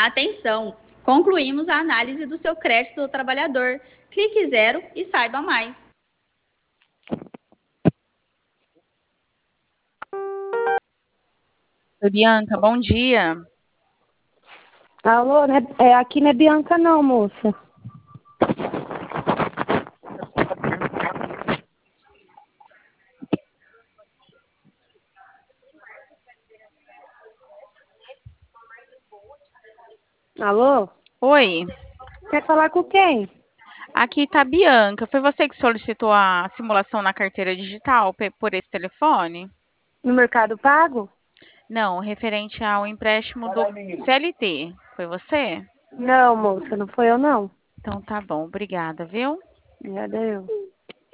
Atenção! Concluímos a análise do seu crédito do trabalhador. Clique zero e saiba mais. Oi, Bianca, bom dia. Alô, né? Aqui não é Bianca não, moça. Alô? Oi, Quer falar com quem? aqui tá a Bianca. Foi você que solicitou a simulação na carteira digital por esse telefone? No Mercado Pago? Não, referente ao empréstimo do CLT. Foi você? Não, moça, não foi eu não. Então tá bom, obrigada, viu? Obrigada eu.